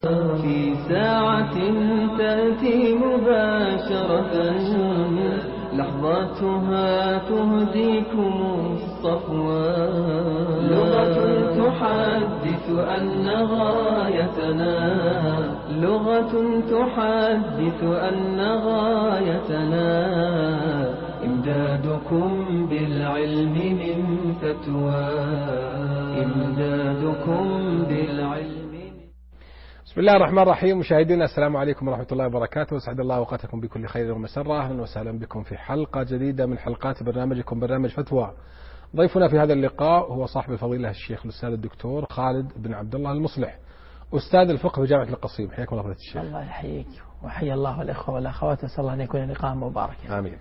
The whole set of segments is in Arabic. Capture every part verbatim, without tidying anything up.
في ساعة تأتي مباشرة لحظاتها تهديكم الصفوة، لغة تحدث أن غايتنا لغة تحدث أن غايتنا إمدادكم بالعلم من فتوى إمدادكم بالعلم. بسم الله الرحمن الرحيم. مشاهدينا السلام عليكم ورحمة الله وبركاته، وسعد الله أوقاتكم بكل خير ومسرة. أهلا وسهلا بكم في حلقة جديدة من حلقات برنامجكم برنامج فتوى. ضيفنا في هذا اللقاء هو صاحب الفضيلة الشيخ الأستاذ الدكتور خالد بن عبد الله المصلح، أستاذ الفقه بجامعة القصيم. حياكم الله فضيلة الشيخ. الله يحييك وحيا الله الإخوة والأخوات، أسأل الله أن يكون لقاء مبارك. آمين.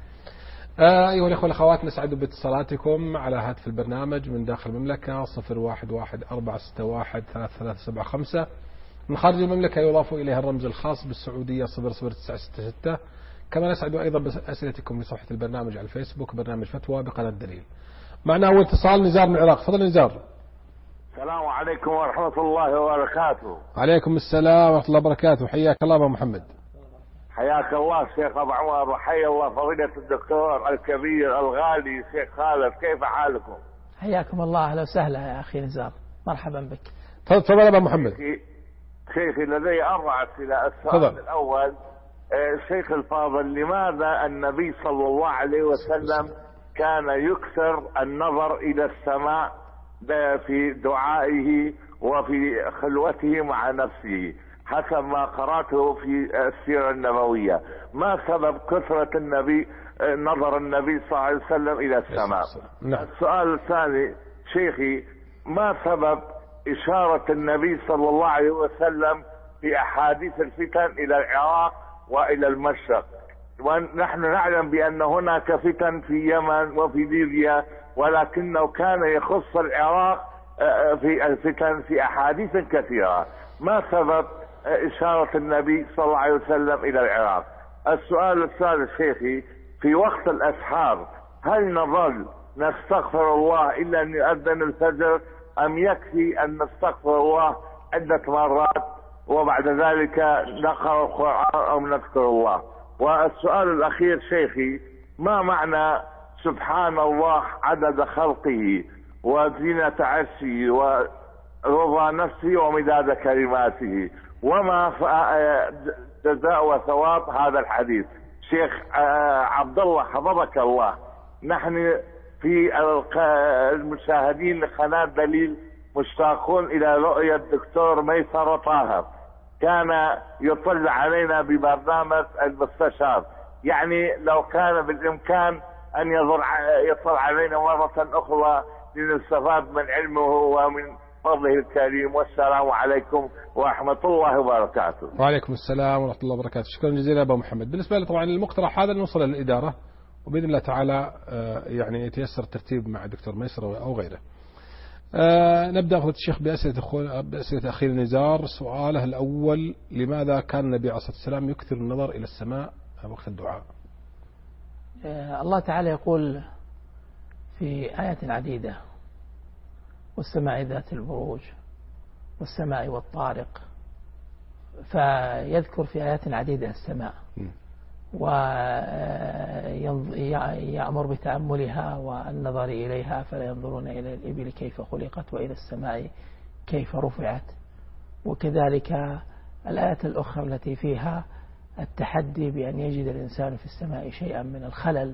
آه أيها الأخوة والأخوات، نسعد باتصالاتكم على هاتف البرنامج من داخل المملكة صفر واحد واحد أربعة ستة واحد ثلاثة ثلاثة سبعة خمسة. من خارج المملكة يضاف إليها الرمز الخاص بالسعودية صفر صفر تسعة ستة ستة. كما نسعد أيضا بأسئلتكم في صفحة البرنامج على الفيسبوك برنامج فتوى بقناة دليل. معنا أول اتصال نزار من العراق. تفضل نزار. السلام عليكم ورحمة الله وبركاته. عليكم السلام ورحمة الله وبركاته. حياك الله أبو محمد. حياك الله شيخ أبو عمر، وحيا الله فضيلة الدكتور الكبير الغالي شيخ خالد، كيف حالكم؟ حياكم الله، أهلا وسهلا يا أخي نزار، مرحبا بك. تفضل أبو محمد. شيخي لدي أربع أسئلة. السؤال فضل. الأول، شيخ الفاضل، لماذا النبي صلى الله عليه وسلم كان يكثر النظر إلى السماء في دعائه وفي خلوته مع نفسه حسب ما قرأته في السيرة النبوية؟ ما سبب كثرة النبي نظر النبي صلى الله عليه وسلم إلى السماء؟ السؤال الثاني، شيخي، ما سبب إشارة النبي صلى الله عليه وسلم في أحاديث الفتن إلى العراق وإلى المشرق، ونحن نعلم بأن هناك فتن في اليمن وفي ليبيا، ولكنه كان يخص العراق في الفتن في أحاديث كثيرة. ما سبب إشارة النبي صلى الله عليه وسلم إلى العراق؟ السؤال الثالث شيخي، في وقت الأسحار هل نظل نستغفر الله إلا أن يؤذن الفجر، أم يكفي أن نستغفر الله عدة مرات وبعد ذلك نقرأ القرآن أو نذكر الله؟ والسؤال الأخير شيخي، ما معنى سبحان الله عدد خلقه وزينة عرشه ورضا نفسه ومداد كلماته، وما جزاء وثواب هذا الحديث؟ شيخ عبد الله حفظك الله، نحن في المشاهدين لقناة دليل مشتاقون إلى رؤية الدكتور ميسر طاهر، كان يطل علينا ببرنامج المستشار، يعني لو كان بالإمكان أن يطل علينا مرة أخرى لنستفاد من علمه ومن فضله الكريم. والسلام عليكم ورحمة الله وبركاته. وعليكم السلام ورحمة الله وبركاته. شكرا جزيلا أبو محمد. بالنسبة لي طبعا المقترح هذا نوصل للإدارة، وبإذن الله تعالى يعني يتيسر الترتيب مع الدكتور ميسر أو غيره. أه نبدأ أخذ الشيخ بأسئلة, بأسئلة أخي نزار. سؤاله الأول، لماذا كان النبي عليه الصلاة والسلام يكثر النظر إلى السماء وقت الدعاء؟ أه الله تعالى يقول في آيات عديدة: والسماء ذات البروج والسماء والطارق، فيذكر في آيات عديدة السماء ويأمر بتأملها والنظر إليها، فلا ينظرون إلى الإبل كيف خلقت وإلى السماء كيف رفعت. وكذلك الآيات الأخرى التي فيها التحدي بأن يجد الإنسان في السماء شيئا من الخلل،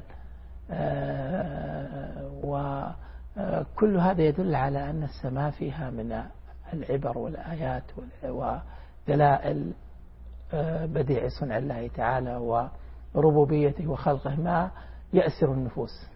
وكل هذا يدل على أن السماء فيها من العبر والآيات ودلائل بديع صنع الله تعالى وربوبيته وخلقه ما يأسر النفوس.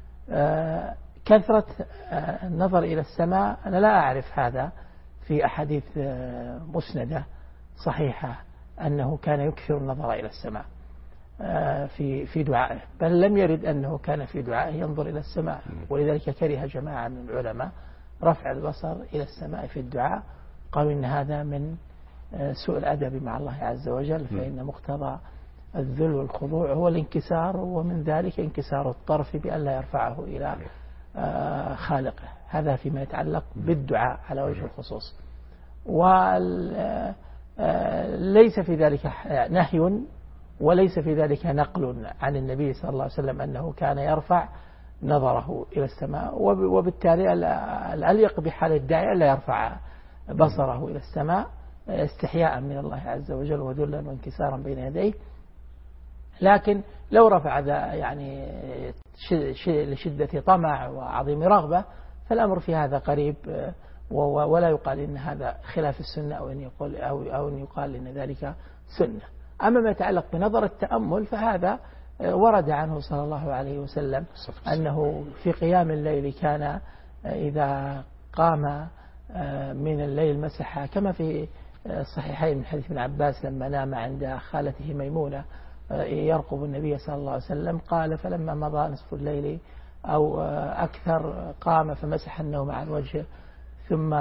كثرة النظر إلى السماء أنا لا أعرف هذا في أحاديث مسندة صحيحة أنه كان يكثر النظر إلى السماء في في دعائه، بل لم يرد أنه كان في دعائه ينظر إلى السماء، ولذلك كره جماعة من العلماء رفع البصر إلى السماء في الدعاء، قالوا إن هذا من سوء الأدب مع الله عز وجل، فإن مقتضى الذل والخضوع هو الانكسار، ومن ذلك انكسار الطرف بأن لا يرفعه إلى خالقه. هذا فيما يتعلق بالدعاء على وجه الخصوص. ليس في ذلك نهي وليس في ذلك نقل عن النبي صلى الله عليه وسلم أنه كان يرفع نظره إلى السماء، وبالتالي الأليق بحال الداعي لا يرفع بصره إلى السماء استحياء من الله عز وجل وذلا وانكسارا بين يديه. لكن لو رفع ذا يعني لشدة طمع وعظيم رغبة فالأمر في هذا قريب، ولا يقال إن هذا خلاف السنة أو أن يقول أو أو أن يقال إن ذلك سنة. أما ما يتعلق بنظر التأمل فهذا ورد عنه صلى الله عليه وسلم أنه في قيام الليل كان إذا قام من الليل مسح، كما في الصحيحين من حديث ابن عباس لما نام عند خالته ميمونة يرقب النبي صلى الله عليه وسلم، قال فلما مضى نصف الليل أو أكثر قام فمسح النوم عن وجهه، ثم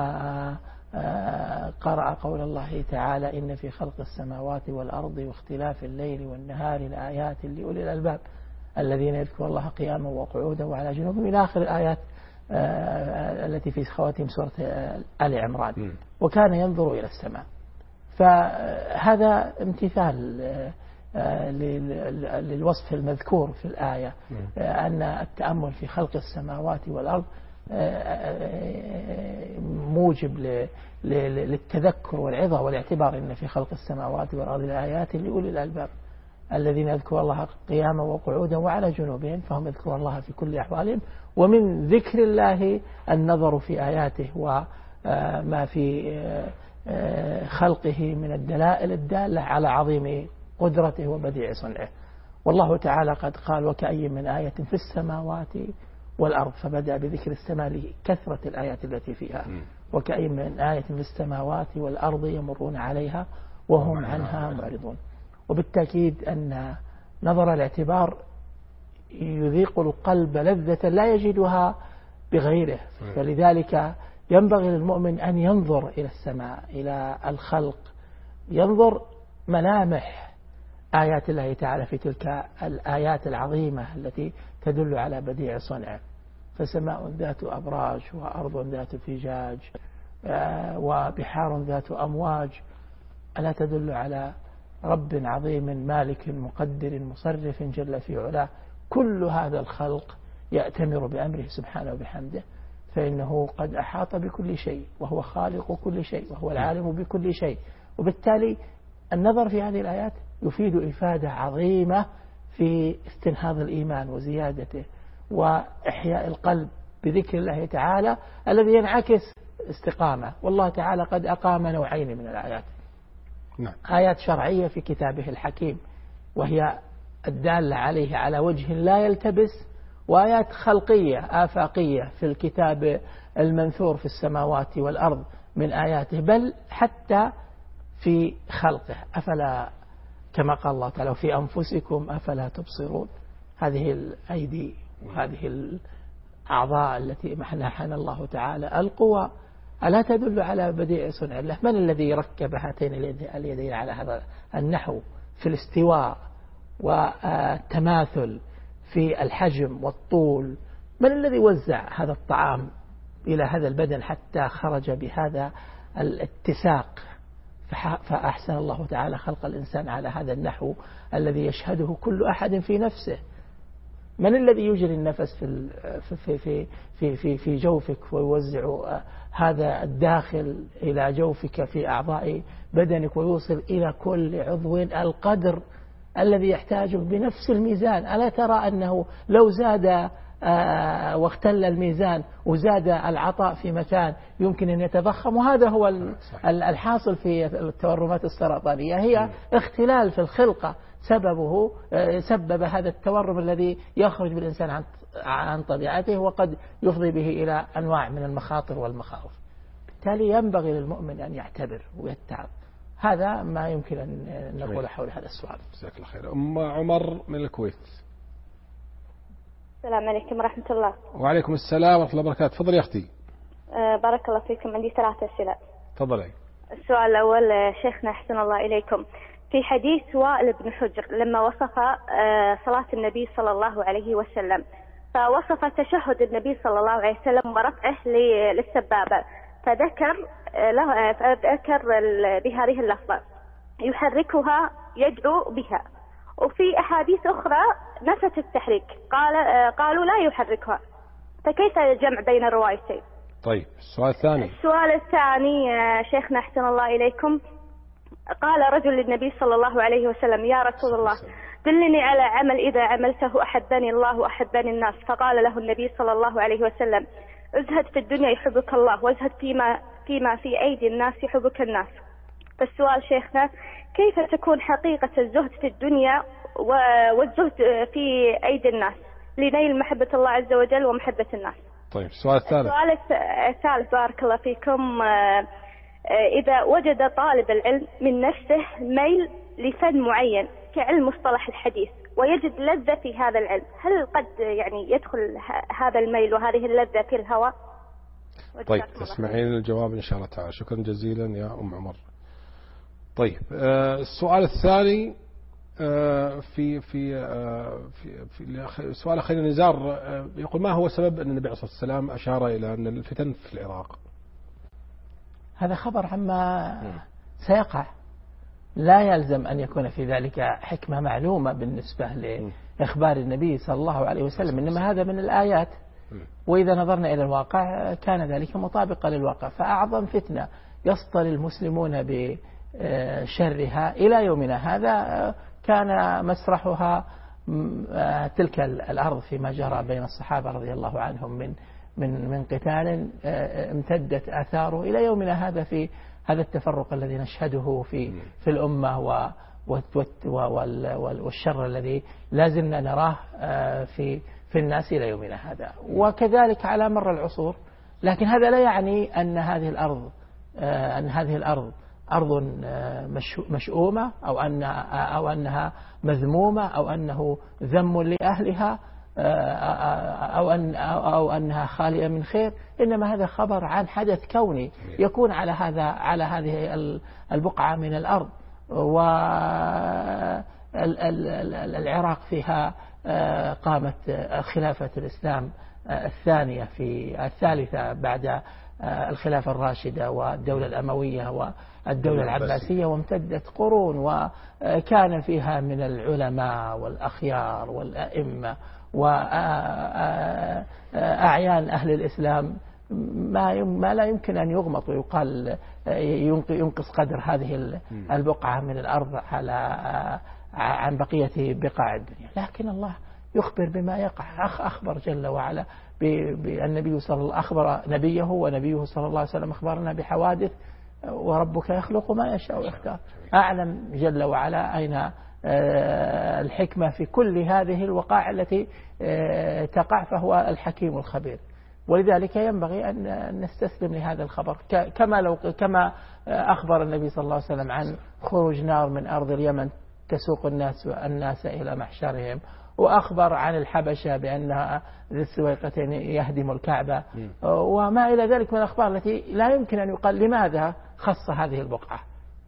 قرأ قول الله تعالى إن في خلق السماوات والأرض واختلاف الليل والنهار لآيات لأولي الألباب الذين يذكرون الله قياما وقعودا وعلى جنوبهم إلى آخر الآيات التي في خواتيم سورة آل عمران. وكان ينظر إلى السماء. فهذا امتثال للوصف المذكور في الآية أن التأمل في خلق السماوات والأرض موجب للتذكر والعظة والاعتبار إن في خلق السماوات والأرض لآيات لأولي الألباب الذين يذكرون الله قياما وقعودا وعلى جنوبهم، فهم يذكرون الله في كل أحوالهم. ومن ذكر الله النظر في آياته وما في خلقه من الدلائل الدالة على عظيم قدرته وبديع صنعه. والله تعالى قد قال وكأي من آية في السماوات والأرض، فبدأ بذكر السماء لكثرة الآيات التي فيها. وكأي من آية في السماوات والأرض يمرون عليها وهم عنها معرضون. وبالتأكيد أن نظر الاعتبار يذيق القلب لذة لا يجدها بغيره، فلذلك ينبغي للمؤمن أن ينظر إلى السماء إلى الخلق، ينظر ملامح آيات الله تعالى في تلك الآيات العظيمة التي تدل على بديع صنعه. فسماء ذات أبراج وأرض ذات فجاج وبحار ذات أمواج، ألا تدل على رب عظيم مالك مقدر مصرف جل في علاه. كل هذا الخلق يأتمر بأمره سبحانه وبحمده، فإنه قد أحاط بكل شيء وهو خالق كل شيء وهو العالم بكل شيء. وبالتالي النظر في هذه الآيات يفيد إفادة عظيمة في استنهاض الإيمان وزيادته وإحياء القلب بذكر الله تعالى الذي ينعكس استقامة. والله تعالى قد أقام نوعين من الآيات، نعم. آيات شرعية في كتابه الحكيم وهي الدالة عليه على وجه لا يلتبس، وآيات خلقية آفاقية في الكتاب المنثور في السماوات والأرض من آياته، بل حتى في خلقه. أفلا كما قال الله تعالى في أنفسكم أفلا تبصرون. هذه الأيدي وهذه الأعضاء التي منحنا الله تعالى القوى ألا تدل على بديع صنع الله؟ من الذي ركب هاتين اليدين على هذا النحو في الاستواء والتماثل في الحجم والطول؟ من الذي وزع هذا الطعام إلى هذا البدن حتى خرج بهذا الاتساق؟ فأحسن الله تعالى خلق الإنسان على هذا النحو الذي يشهده كل أحد في نفسه. من الذي يجري النفس في في في في في, في جوفك ويوزع هذا الداخل إلى جوفك في أعضاء بدنك ويوصل إلى كل عضو القدر الذي يحتاجه بنفس الميزان؟ ألا ترى أنه لو زاد آه واختل الميزان وزاد العطاء في مكان يمكن أن يتضخم؟ وهذا هو الحاصل في التورمات السرطانية، هي اختلال في الخلقة سببه آه سبب هذا التورم الذي يخرج بالإنسان عن عن طبيعته وقد يفضي به إلى أنواع من المخاطر والمخاوف. بالتالي ينبغي للمؤمن أن يعتبر ويتعظ. هذا ما يمكن أن نقول حول هذا السؤال. جزاك الله خير. أم عمر من الكويت. السلام عليكم ورحمة الله. وعليكم السلام ورحمة الله وبركاته. تفضل يا أختي. أه بارك الله فيكم. عندي ثلاثة أسئلة. تفضلي. السؤال الأول شيخنا أحسن الله إليكم، في حديث وائل بن حجر لما وصف أه صلاة النبي صلى الله عليه وسلم، فوصف تشهد النبي صلى الله عليه وسلم ورفعه للسبابة، فذكر له فذكر بهذه اللفظة يحركها يدعو بها، وفي أحاديث أخرى نفت التحريك قال قالوا لا يحركها، فكيف الجمع بين الروايتين؟ طيب السؤال الثاني. السؤال الثاني شيخنا أحسن الله إليكم، قال رجل للنبي صلى الله عليه وسلم يا رسول الله دلني على عمل إذا عملته أحبني الله وأحبني الناس، فقال له النبي صلى الله عليه وسلم ازهد في الدنيا يحبك الله، وازهد فيما, فيما في أيدي الناس يحبك الناس. فالسؤال شيخنا كيف تكون حقيقة الزهد في الدنيا والزهد في أيدي الناس لنيل محبة الله عز وجل ومحبة الناس؟ طيب السؤال الثالث. السؤال الثالث بارك الله فيكم، إذا وجد طالب العلم من نفسه ميل لفن معين كعلم مصطلح الحديث ويجد لذة في هذا العلم، هل قد يعني يدخل هذا الميل وهذه اللذة في الهوى؟ طيب تسمعين الجواب إن شاء الله تعالى. شكرا جزيلا يا أم عمر. طيب آه السؤال الثاني آه في في آه في, في سؤال أخينا نزار آه يقول ما هو سبب أن النبي عليه الصلاة والسلام أشار إلى أن الفتن في العراق؟ هذا خبر عما سيقع، لا يلزم أن يكون في ذلك حكمة معلومة بالنسبة لإخبار النبي صلى الله عليه وسلم، إنما هذا من الآيات، وإذا نظرنا إلى الواقع كان ذلك مطابقا للواقع. فأعظم فتنة يسطل المسلمون بشرها إلى يومنا هذا كان مسرحها تلك الأرض فيما جرى بين الصحابة رضي الله عنهم من من من قتال امتدت آثاره إلى يومنا هذا في هذا التفرق الذي نشهده في في الأمة والشر الذي لازلنا نراه في في الناس إلى يومنا هذا، وكذلك على مر العصور. لكن هذا لا يعني أن هذه الأرض أن هذه الأرض أرض مشؤومة أو أن أو أنها مذمومة أو أنه ذم لأهلها أو أن أو أنها خالية من خير، إنما هذا خبر عن حدث كوني يكون على هذا على هذه البقعة من الأرض. والعراق فيها قامت خلافة الإسلام الثانية في الثالثة بعد الخلافة الراشدة والدولة الأموية والدولة العباسية، وامتدت قرون، وكان فيها من العلماء والأخيار والأئمة وأعيان أهل الإسلام ما ما لا يمكن أن يغمط ويقال ينقص قدر هذه البقعة من الأرض على عن بقية بقاع الدنيا. لكن الله يخبر بما يقع. أخبر جل وعلا بالنبي صلى الله أخبر نبيه ونبيه صلى الله عليه وسلم أخبرنا بحوادث، وربك يخلق ما يشاء ويختار. أعلم جل وعلا أين الحكمة في كل هذه الوقائع التي تقع، فهو الحكيم الخبير. ولذلك ينبغي أن نستسلم لهذا الخبر، كما لو كما أخبر النبي صلى الله عليه وسلم عن خروج نار من أرض اليمن تسوق الناس الناس إلى محشرهم، وأخبر عن الحبشة بأنها ذي السويقتين يهدم الكعبة، وما إلى ذلك من الأخبار التي لا يمكن أن يقال لماذا خص هذه البقعة،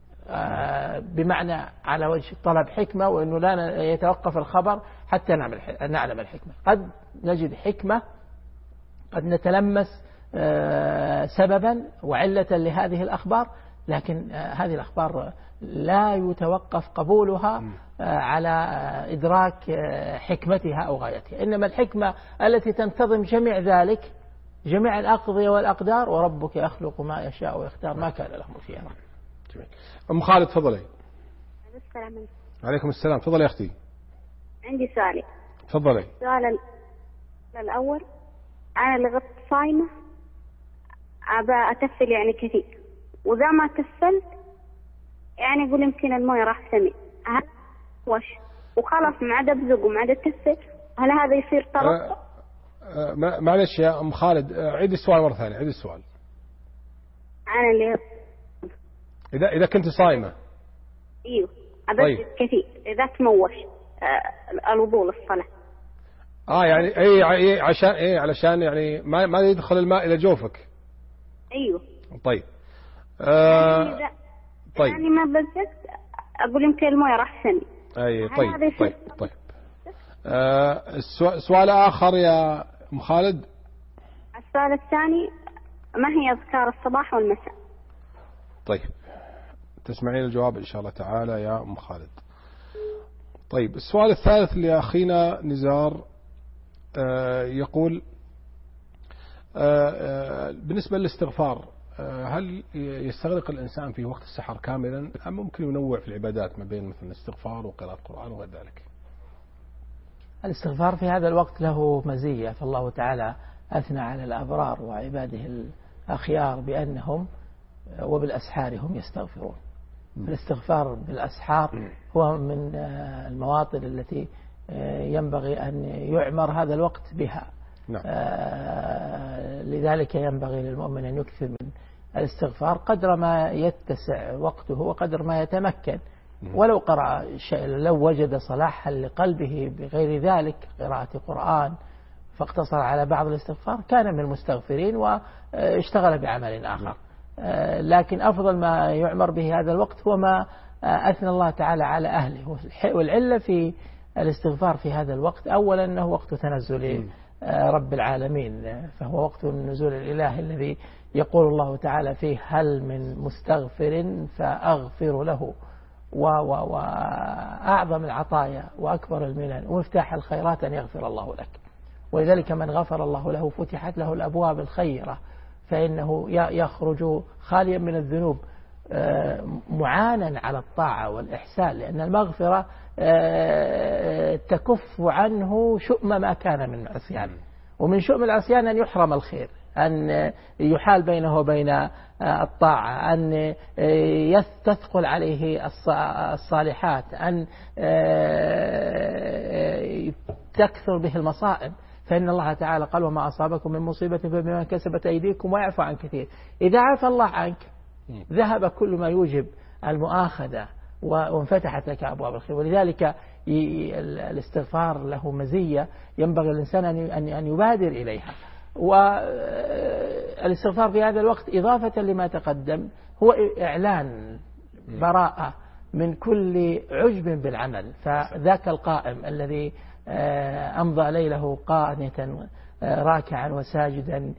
بمعنى على وجه طلب حكمة، وأنه لا يتوقف الخبر حتى نعلم الحكمة. قد نجد حكمة، قد نتلمس سببا وعلة لهذه الأخبار، لكن هذه الأخبار لا يتوقف قبولها على إدراك حكمتها أو غايتها، إنما الحكمة التي تنتظم جميع ذلك، جميع الأقضية والأقدار، وربك يخلق ما يشاء ويختار ما كان لهم الخيار. جميل. أم خالد تفضلي. السلام عليكم. عليكم السلام. تفضلي يا أختي. عندي سؤالي. تفضلي. السؤال الأول، أنا لغت صايمة أبى أتفل يعني كثير، وإذا ما تفلت يعني أقول يمكن المويه راح ثمين، هل وش وخلاص ما عاد أبزق وما عاد أتفل، هل هذا يصير ترقب؟ أه أه معلش يا أم خالد، عيد السؤال مرة ثانية، عيد السؤال. أنا اللي إذا إذا كنت صايمة. أيوه أبزق طيب. كثير إذا تموش أه الوضوء للصلاة. آه يعني أي عشان إيه علشان يعني ما ما يدخل الماء إلى جوفك. أيوه. طيب. آه يعني طيب. يعني ما بزقت أقول يمكن المويه راح ثاني. أي طيب طيب طيب. آه سؤال آخر يا أم خالد. السؤال الثاني، ما هي أذكار الصباح والمساء؟ طيب تسمعين الجواب إن شاء الله تعالى يا أم خالد. طيب السؤال الثالث لأخينا نزار يقول بالنسبة للاستغفار هل يستغرق الإنسان في وقت السحر كاملا أم ممكن ينوع في العبادات ما بين مثل الاستغفار وقراءة القرآن وغير ذلك؟ الاستغفار في هذا الوقت له مزية، فالله تعالى أثنى على الأبرار وعباده الأخيار بأنهم وبالأسحار هم يستغفرون. الاستغفار بالأسحار هو من المواطن التي ينبغي أن يعمر هذا الوقت بها. نعم. لذلك ينبغي للمؤمن أن يكثر من الاستغفار قدر ما يتسع وقته وقدر ما يتمكن، ولو قرأ شيء، لو وجد صلاحا لقلبه بغير ذلك قراءة قرآن فاقتصر على بعض الاستغفار كان من المستغفرين واشتغل بعمل آخر. لكن أفضل ما يعمر به هذا الوقت هو ما أثنى الله تعالى على أهله. والعلة في الاستغفار في هذا الوقت أولا أنه وقت تنزل رب العالمين، فهو وقت النزول الإلهي الذي يقول الله تعالى فيه هل من مستغفر فأغفر له، وأعظم العطايا وأكبر المنن ومفتاح الخيرات أن يغفر الله لك. ولذلك من غفر الله له فتحت له الأبواب الخيرة، فإنه يخرج خاليا من الذنوب معانا على الطاعة والإحسان، لأن المغفرة تكف عنه شؤم ما كان من عصيان، ومن شؤم العصيان أن يحرم الخير، أن يحال بينه وبين الطاعة، أن تثقل عليه الصالحات، أن تكثر به المصائب. فإن الله تعالى قال وما أصابكم من مصيبة فبما كسبت أيديكم ويعفو عن كثير. إذا عفى الله عنك ذهب كل ما يوجب المؤاخذة وانفتحت لك أبواب الخير. ولذلك الاستغفار له مزية ينبغي الإنسان أن يبادر إليها. والاستغفار في هذا الوقت إضافة لما تقدم هو إعلان براءة من كل عجب بالعمل. فذاك القائم الذي أمضى ليله قانتا راكعا وساجدا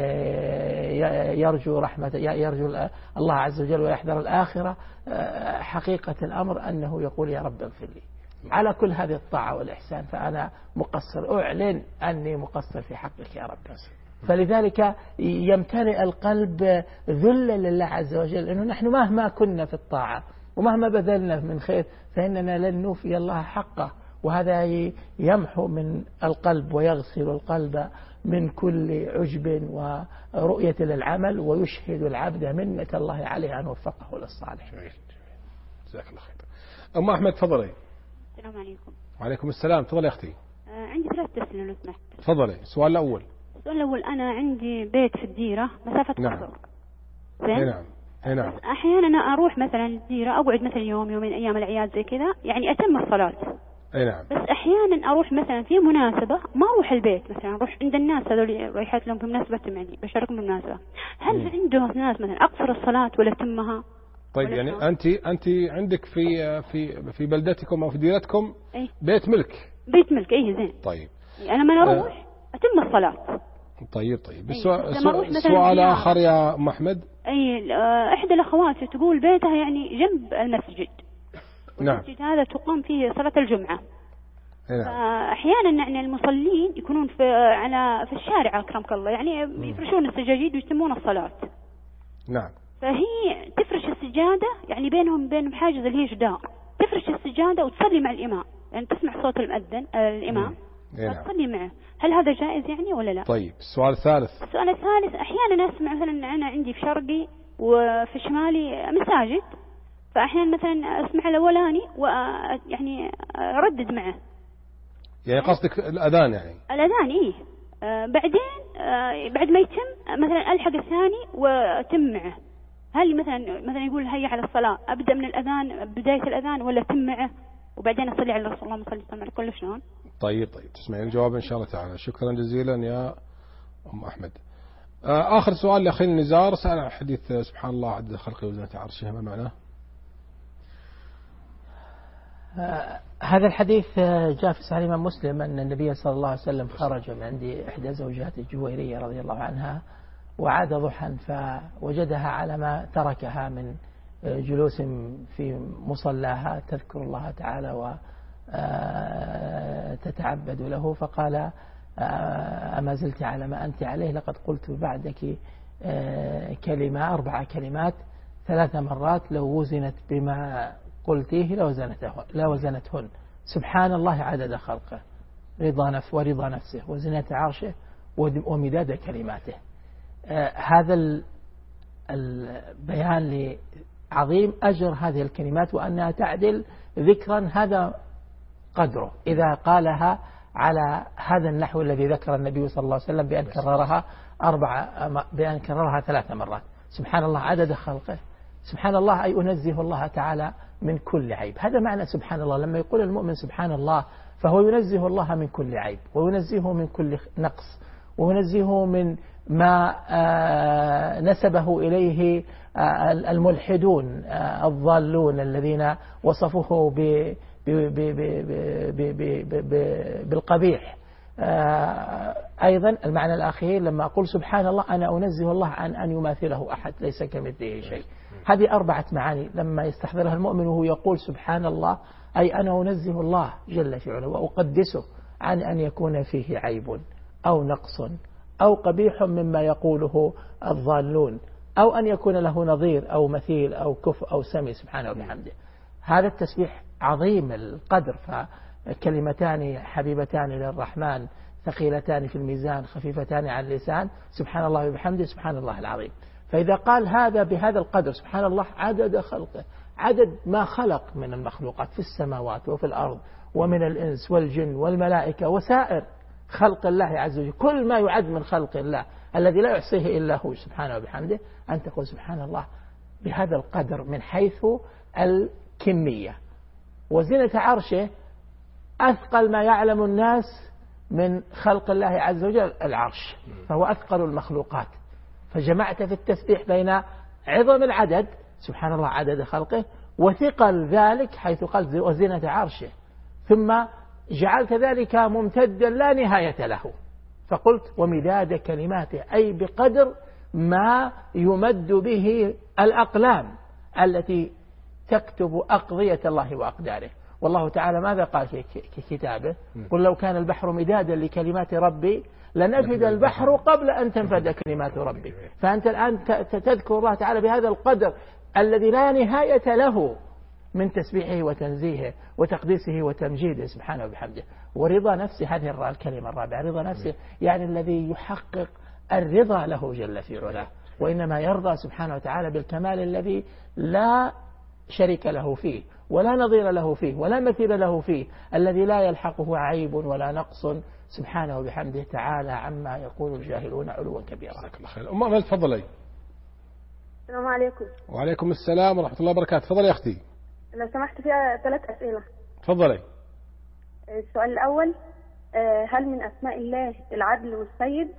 يرجو رحمة يرجو الله عز وجل ويحذر الآخرة، حقيقة الأمر أنه يقول يا رب اغفر لي على كل هذه الطاعة والإحسان، فأنا مقصر، أعلن أني مقصر في حقك يا رب. فلذلك يمتلئ القلب ذلا لله عز وجل، أنه نحن مهما كنا في الطاعة ومهما بذلنا من خير فإننا لن نوفي الله حقه. وهذا يمحو من القلب ويغسل القلب من كل عجب ورؤية للعمل، ويشهد العبد منة الله عليه أن وفقه للصالح. جزاك الله خير. أم أحمد تفضلي. السلام عليكم. وعليكم السلام. تفضلي يا أختي. آه عندي ثلاث أسئلة لو سمحت. تفضلي. السؤال الأول. السؤال الأول أنا عندي بيت في الديرة مسافة نعم. قصر. زين. نعم. نعم. أحيانا أروح مثلا الديرة أقعد مثلا يوم يومين أيام الأعياد زي كذا، يعني أتم الصلاة. أي نعم. بس أحيانا أروح مثلا في مناسبة ما أروح البيت، مثلا أروح عند الناس هذول رايحات لهم في مناسبة يعني بشاركهم بالمناسبة. هل م. عنده ناس مثلا أقصر الصلاة ولا تمها؟ طيب يعني شو؟ أنت أنت عندك في في في بلدتكم أو في ديرتكم أي؟ بيت ملك. بيت ملك أيه زين. طيب. أنا ما أروح أه أتم الصلاة. طيب طيب. السؤال سؤال آخر يا أم أحمد. أي إحدى الأخوات تقول بيتها يعني جنب المسجد. نعم. المسجد هذا تقام فيه صلاة الجمعة. نعم. فأحيانا يعني المصلين يكونون في على في الشارع أكرمك الله، يعني يفرشون السجاجيد ويتمون الصلاة. نعم. فهي تفرش السجادة يعني بينهم بينهم حاجز اللي هي جدار، تفرش السجادة وتصلي مع الإمام، يعني تسمع صوت المؤذن الإمام وتصلي معه. هل هذا جائز يعني ولا لا؟ طيب السؤال الثالث. السؤال الثالث أحيانا أسمع مثلا أنا عندي في شرقي وفي شمالي مساجد، فأحيانا مثلا أسمع الأولاني ويعني أردد معه. يعني قصدك الأذان يعني؟ الأذان إيه. آه بعدين آه بعد ما يتم مثلا ألحق الثاني وأتم معه. هل مثلا مثلا يقول هيا على الصلاة أبدأ من الأذان بداية الأذان ولا أتم معه وبعدين أصلي على الرسول اللهم صل وسلم عليه كل شلون؟ طيب طيب تسمعين الجواب إن شاء الله تعالى. شكرا جزيلا يا أم أحمد. آه آخر سؤال لأخينا نزار سأل عن حديث سبحان الله عدد خلقه وزنة عرشه، ما معناه؟ آه هذا الحديث جاء في صحيح الإمام مسلم أن النبي صلى الله عليه وسلم خرج من عند إحدى زوجات الجويرية رضي الله عنها، وعاد ضحى فوجدها على ما تركها من جلوس في مصلاها تذكر الله تعالى وتتعبد له، فقال أما زلت على ما أنت عليه، لقد قلت بعدك كلمة أربع كلمات ثلاث مرات لو وزنت بما قلتيه لوزنتهن، سبحان الله عدد خلقه رضا نفسه ورضا نفسه وزنة عرشه ومداد كلماته. هذا البيان لعظيم أجر هذه الكلمات وأنها تعدل ذكرا هذا قدره إذا قالها على هذا النحو الذي ذكر النبي صلى الله عليه وسلم بأن كررها أربع بأن كررها ثلاث مرات. سبحان الله عدد خلقه، سبحان الله أي أنزه الله تعالى من كل عيب. هذا معنى سبحان الله. لما يقول المؤمن سبحان الله فهو ينزه الله من كل عيب وينزهه من كل نقص وينزهه من ما نسبه إليه الملحدون الضالون الذين وصفوه بالقبيح. أيضا المعنى الأخير لما أقول سبحان الله أنا أنزه الله عن أن يماثله أحد ليس كمثله شيء. هذه أربعة معاني لما يستحضرها المؤمن وهو يقول سبحان الله أي أنا أنزه الله جل في علاه وأقدسه عن أن يكون فيه عيب أو نقص أو قبيح مما يقوله الضالون أو أن يكون له نظير أو مثيل أو كف أو سمي سبحانه وبحمده. هذا التسبيح عظيم القدر، فكلمتان حبيبتان للرحمن ثقيلتان في الميزان خفيفتان على اللسان سبحان الله وبحمده سبحان الله العظيم. فإذا قال هذا بهذا القدر سبحان الله عدد خلقه، عدد ما خلق من المخلوقات في السماوات وفي الأرض ومن الإنس والجن والملائكة وسائر خلق الله عز وجل، كل ما يعد من خلق الله الذي لا يحصيه إلا هو سبحانه وبحمده، أن تقول سبحان الله بهذا القدر من حيث الكمية. وزنة عرشه أثقل ما يعلم الناس من خلق الله عز وجل العرش، فهو أثقل المخلوقات. فجمعت في التسبيح بين عظم العدد سبحان الله عدد خلقه وثقل ذلك حيث قال وزنة عرشه، ثم جعلت ذلك ممتدا لا نهاية له، فقلت ومداد كلماته أي بقدر ما يمد به الأقلام التي تكتب أقضية الله وأقداره. والله تعالى ماذا قال في كتابه؟ قل لو كان البحر مدادا لكلمات ربي لنفد البحر قبل أن تنفد كلمات ربي. فأنت الآن تذكر الله تعالى بهذا القدر الذي لا نهاية له من تسبيحه وتنزيهه وتقديسه وتمجيده سبحانه وبحمده. ورضا نفسه هذه الكلمة الرابعة، رضا نفسه يعني الذي يحقق الرضا له جل في علاه، وإنما يرضى سبحانه وتعالى بالكمال الذي لا شريك له فيه ولا نظير له فيه ولا مثيل له فيه، الذي لا يلحقه عيب ولا نقص سبحانه وبحمده تعالى عما يقول الجاهلون علوا كبيرا. جزاك الله خير. أم أمل تفضلي. السلام عليكم. وعليكم السلام ورحمة الله وبركاته. تفضلي يا أختي. لو سمحت فيها ثلاث أسئلة. تفضلي. السؤال الأول هل من أسماء الله العدل والسيد؟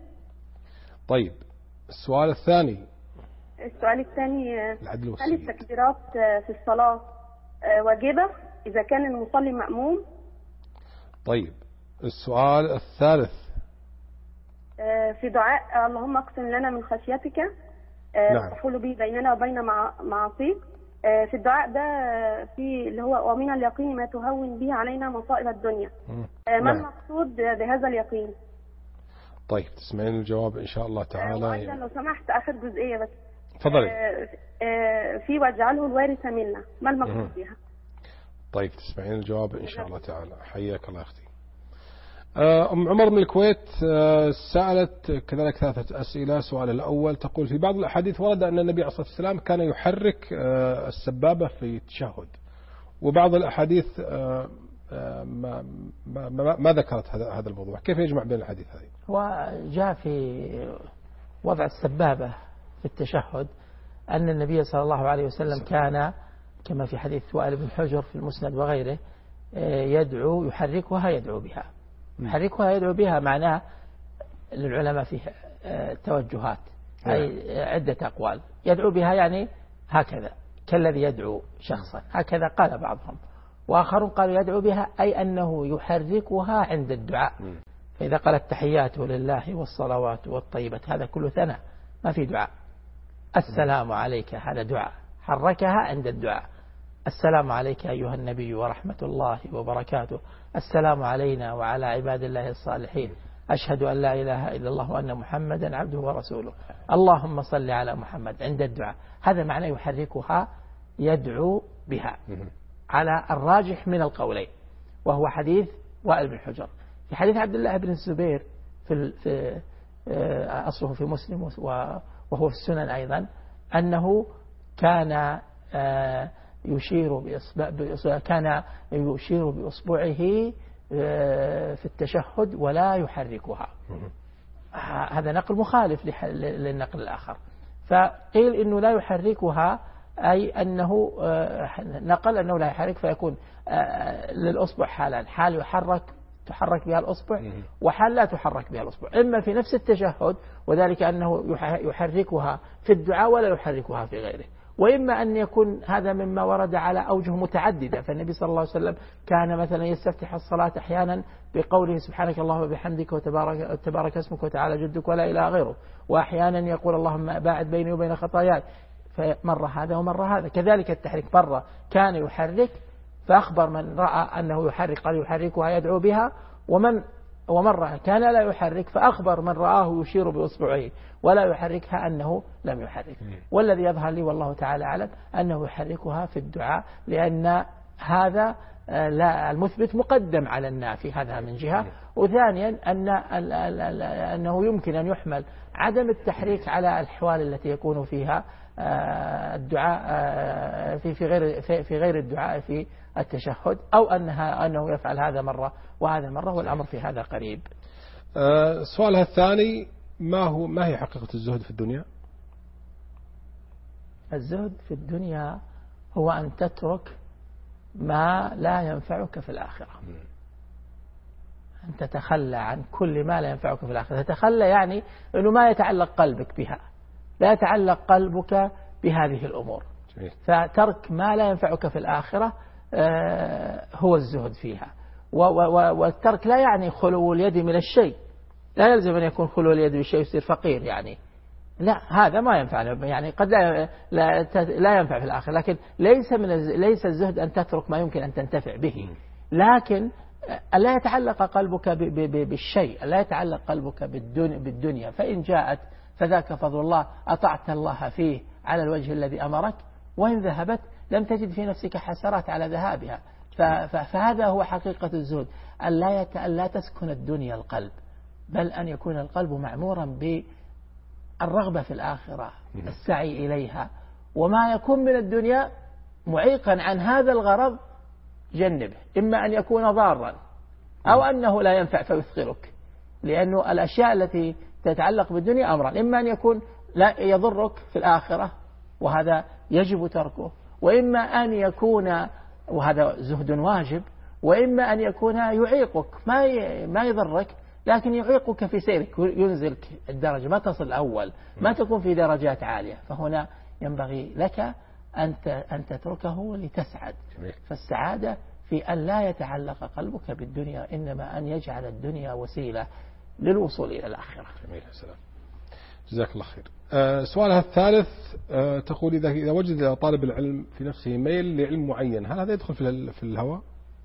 طيب السؤال الثاني. السؤال الثاني العدل هل التكبيرات في الصلاة واجبة إذا كان المصلي مأموم؟ طيب السؤال الثالث. في دعاء اللهم اقسم لنا من خشيتك تحول به بيننا وبين معاصيك، في الدعاء ده في اللي هو ومن اليقين ما تهون به علينا مصائب الدنيا، ما المقصود بهذا اليقين؟ طيب تسمعين الجواب إن شاء الله تعالى. وأيضا لو سمحت آخر جزئية بس. تفضلي. في واجعله الوارث منا، ما المقصود بها؟ طيب تسمعين الجواب إن شاء الله تعالى. حياك الله أختي. أم عمر من الكويت سألت كذلك ثلاثة أسئلة. السؤال الأول تقول في بعض الأحاديث ورد أن النبي عليه الصلاة والسلام كان يحرك السبابة في التشهد، وبعض الأحاديث ما, ما, ما ذكرت هذا هذا الموضوع، كيف يجمع بين الحديث هذه؟ وجاء في وضع السبابة في التشهد أن النبي صلى الله عليه وسلم كان كما في حديث وائل بن حجر في المسند وغيره يدعو يحركها يدعو بها. يحركها يدعو بها معناه للعلماء فيه توجهات، أي عدة أقوال. يدعو بها يعني هكذا كالذي يدعو شخصا، هكذا قال بعضهم، وآخرون قالوا يدعو بها أي أنه يحركها عند الدعاء. فإذا قال التحيات لله والصلوات والطيبات هذا كله ثناء، ما في دعاء. السلام عليك هذا دعاء، حركها عند الدعاء. السلام عليك أيها النبي ورحمة الله وبركاته، السلام علينا وعلى عباد الله الصالحين، أشهد أن لا إله إلا الله وأن محمدا عبده ورسوله، اللهم صل على محمد عند الدعاء. هذا معنى يحركها، يدعو بها على الراجح من القولين، وهو حديث وائل بن حجر. في حديث عبد الله بن الزبير في, في أصله في مسلم وهو في السنن أيضا، أنه كان يشير بإصبع كان يشير بإصبعه في التشهد ولا يحركها. هذا نقل مخالف للنقل الآخر، فقيل إنه لا يحركها، أي أنه نقل أنه لا يحرك، فيكون للأصبع حالان: حال يحرك تحرك بها الأصبع، وحال لا تحرك بها الأصبع، إما في نفس التشهد وذلك أنه يحركها في الدعاء ولا يحركها في غيره، وإما أن يكون هذا مما ورد على أوجه متعددة. فالنبي صلى الله عليه وسلم كان مثلا يستفتح الصلاة أحيانا بقوله سبحانك اللهم وبحمدك وتبارك تبارك اسمك وتعالى جدك ولا إله غيره، وأحيانا يقول اللهم باعد بيني وبين خطاياي، فمر هذا ومر هذا. كذلك التحريك، مرة كان يحرك فأخبر من رأى أنه يحرك قال يحركها يدعو بها، ومن ومرة كان لا يحرك فأخبر من رآه يشير بإصبعه ولا يحركها أنه لم يحرك. والذي يظهر لي والله تعالى أعلم أنه يحركها في الدعاء، لأن هذا لا المثبت مقدم على النافي، هذا من جهة. وثانيا أن أنه يمكن أن يحمل عدم التحريك على الأحوال التي يكون فيها الدعاء في في غير في غير الدعاء في التشهد، أو أنها أنه يفعل هذا مرة وهذا مرة، والأمر في هذا قريب. السؤال الثاني: ما هو ما هي حقيقة الزهد في الدنيا؟ الزهد في الدنيا هو أن تترك ما لا ينفعك في الآخرة، أن تتخلى عن كل ما لا ينفعك في الآخرة. تتخلى يعني أنه ما يتعلق قلبك بها، لا يتعلق قلبك بهذه الأمور، فترك ما لا ينفعك في الآخرة هو الزهد فيها. والترك لا يعني خلو اليد من الشيء، لا يلزم أن يكون خلو اليد من الشيء يصير فقير، يعني لا، هذا ما ينفع، يعني قد لا لا, لا ينفع في الآخرة، لكن ليس من ليس الزهد أن تترك ما يمكن أن تنتفع به، لكن لا يتعلق قلبك بالشيء، لا يتعلق قلبك بالدنيا، فإن جاءت فذاك فضل الله، أطعت الله فيه على الوجه الذي أمرك، وإن ذهبت لم تجد في نفسك حسرات على ذهابها. فهذا هو حقيقة الزهد، أن لا, يت... لا تسكن الدنيا القلب، بل أن يكون القلب معمورا بالرغبة في الآخرة، السعي إليها، وما يكون من الدنيا معيقا عن هذا الغرض جنبه، إما أن يكون ضارا أو أنه لا ينفع فيثقلك، لأنه الأشياء التي تتعلق بالدنيا أمران: إما أن يكون لا يضرك في الآخرة وهذا يجب تركه، وإما أن يكون وهذا زهد واجب، وإما أن يكون يعيقك، ما ما يضرك لكن يعيقك في سيرك، ينزلك الدرجة، ما تصل الأول، ما تكون في درجات عالية. فهنا ينبغي لك أن أن تتركه لتسعد. فالسعادة في أن لا يتعلق قلبك بالدنيا، إنما أن يجعل الدنيا وسيلة للوصول إلى الآخرة. جميل، السلام، جزاك الله خير. أه سؤالها الثالث، أه تقول إذا إذا وجد طالب العلم في نفسه ميل لعلم معين، هل هذا يدخل في في الهوى؟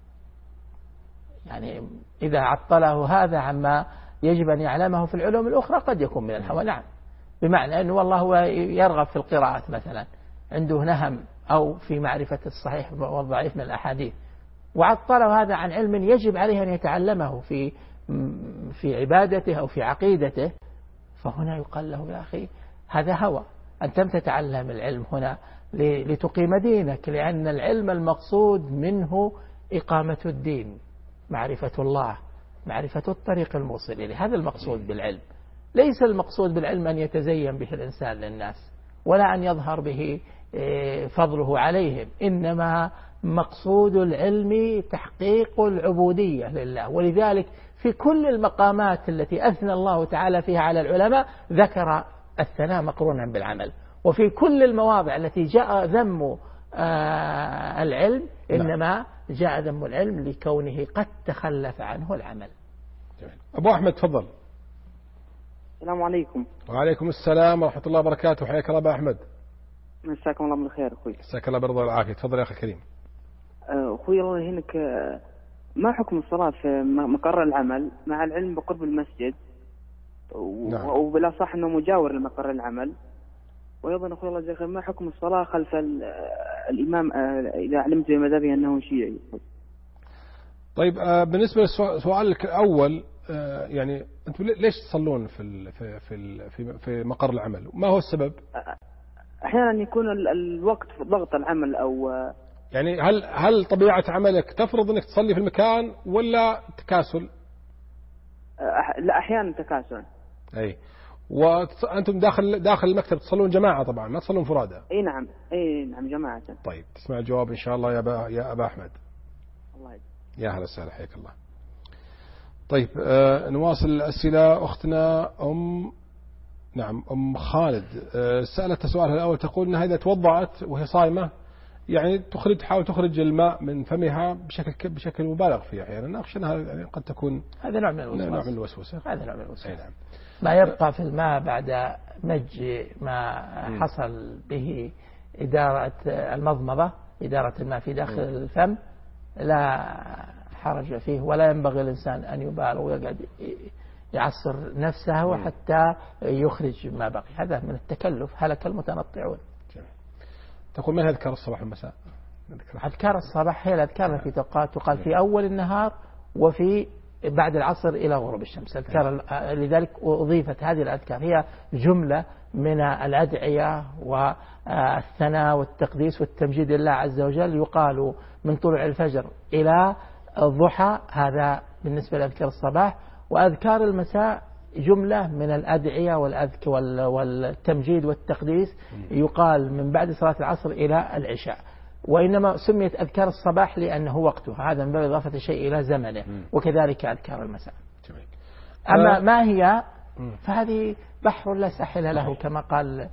يعني إذا عطله هذا عما يجب أن يعلمه في العلوم الأخرى قد يكون من الهوى، نعم، بمعنى أنه والله هو يرغب في القراءات مثلا، عنده نهم أو في معرفة الصحيح والضعيف من الأحاديث، وعطله هذا عن علم يجب عليه أن يتعلمه في في عبادته أو في عقيدته، فهنا يقال له يا أخي هذا هوى، أنت لم تتعلم العلم هنا لتقيم دينك، لأن العلم المقصود منه إقامة الدين، معرفة الله، معرفة الطريق الموصل إليه، هذا المقصود بالعلم. ليس المقصود بالعلم أن يتزين به الإنسان للناس، ولا أن يظهر به فضله عليهم، إنما مقصود العلم تحقيق العبودية لله. ولذلك في كل المقامات التي أثنى الله تعالى فيها على العلماء ذكر الثناء مقرونا بالعمل، وفي كل المواضع التي جاء ذم العلم إنما جاء ذم العلم لكونه قد تخلف عنه العمل. أبو أحمد تفضل. السلام عليكم. وعليكم السلام ورحمة الله وبركاته. حياك الله أبا أحمد. مساكم الله بالخير أخوي. مساك الله بالرضا والعافية. تفضل يا أخي الكريم. أخوي الله يهينك، ما حكم الصلاة في مقر العمل مع العلم بقرب المسجد؟ نعم. وبلا صح أنه مجاور لمقر العمل. وأيضا أخوي الله يجزاك خير، ما حكم الصلاة خلف الإمام إذا علمت بمذهبه أنه شيعي؟ طيب بالنسبة لسؤالك الأول، يعني أنتم ليش تصلون في في في في مقر العمل؟ ما هو السبب؟ أحيانا يكون الوقت ضغط العمل أو يعني هل هل طبيعة عملك تفرض أنك تصلي في المكان ولا تكاسل؟ أح... لا أحيانا تكاسل. أي. وأنتم داخل داخل المكتب تصلون جماعة طبعا، ما تصلون فرادى؟ أي نعم، أي نعم جماعة. طيب تسمع الجواب إن شاء الله يا أبا يا أبا أحمد. الله يجزاك. يا هلا وسهلا، حياك الله. طيب آه نواصل الأسئلة. أختنا أم نعم أم خالد آه سألت سؤالها الأول، تقول أنها إذا توضعت وهي صائمة يعني تخرج تحاول تخرج الماء من فمها بشكل بشكل مبالغ فيه أحيانا، أخشى أنها يعني قد تكون هذا نوع من الوسوسة. نوع من الوسوسة. هذا نوع من الوسوسة. نعم. ما يبقى في الماء بعد مج ما حصل به إدارة المضمضة، إدارة الماء في داخل الفم، لا حرج فيه، ولا ينبغي الإنسان أن يبالغ ويقعد يعصر نفسه وحتى يخرج ما بقي. هذا من التكلف، هلك المتنطعون. تقول ما أذكار الصباح والمساء؟ أذكار الصباح هي الأذكار التي تقال في أول النهار وفي بعد العصر إلى غروب الشمس. أذكار لذلك أضيفت هذه الأذكار، هي جملة من الأدعية والثناء والتقديس والتمجيد لله عز وجل، يقال من طلوع الفجر إلى الضحى. هذا بالنسبة لأذكار الصباح. وأذكار المساء جملة من الأدعية والأذك والتمجيد والتقديس، يقال من بعد صلاة العصر إلى العشاء. وإنما سميت أذكار الصباح لأنه وقتها، هذا من باب إضافة الشيء إلى زمنه، وكذلك أذكار المساء. أما ما هي فهذه بحر لا ساحل له، كما قال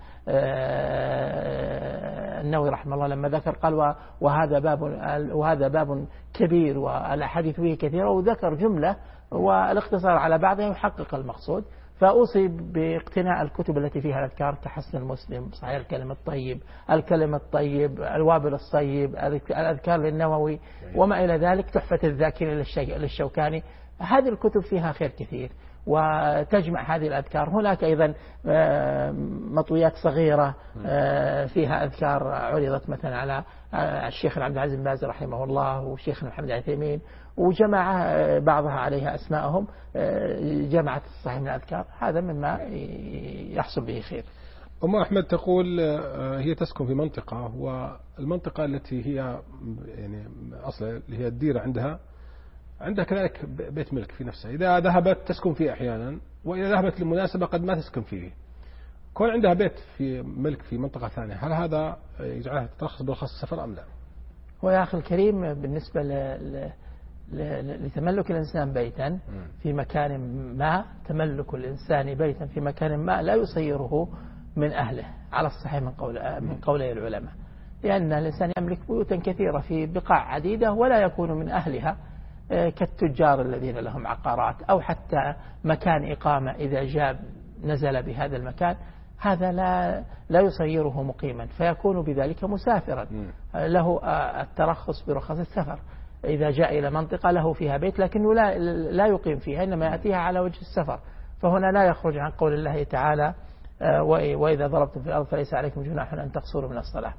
النووي رحمه الله لما ذكر، قال وهذا باب وهذا باب كبير والأحاديث فيه كثيرة، وذكر جملة والاختصار على بعضها يحقق المقصود. فأوصي باقتناء الكتب التي فيها الأذكار كحسن المسلم، صحيح الكلم الطيب، الكلم الطيب، الوابل الصيب، الأذكار للنووي وما إلى ذلك، تحفة الذاكرين للشوكاني. هذه الكتب فيها خير كثير وتجمع هذه الأذكار. هناك أيضا مطويات صغيرة فيها أذكار عرضت مثلا على الشيخ عبد العزيز بن باز رحمه الله والشيخ محمد العثيمين، وجمع بعضها عليها أسماءهم، جمعت الصحيح من الأذكار. هذا مما يحصل به خير. أم أحمد تقول هي تسكن في منطقة، والمنطقة التي هي يعني أصلا اللي هي الديرة عندها عندها كذلك بيت ملك في نفسها، إذا ذهبت تسكن فيه أحيانا، وإذا ذهبت للمناسبة قد ما تسكن فيه. كون عندها بيت في ملك في منطقة ثانية، هل هذا يجعلها ترخص برخص السفر أم لا؟ ويا أخي الكريم، بالنسبة ل لتملك الإنسان بيتا في مكان ما، تملك الإنسان بيتا في مكان ما لا يصيره من أهله على الصحيح من قول من قولي العلماء، لأن الإنسان يملك بيوتا كثيرة في بقاع عديدة ولا يكون من أهلها، كالتجار الذين لهم عقارات، أو حتى مكان إقامة إذا جاء نزل بهذا المكان، هذا لا لا يصيره مقيما، فيكون بذلك مسافرا له الترخص برخص السفر إذا جاء إلى منطقة له فيها بيت لكنه لا لا يقيم فيها، إنما يأتيها على وجه السفر. فهنا لا يخرج عن قول الله تعالى وإذا ضربتم في الأرض فليس عليكم جناح أن تقصروا من الصلاة.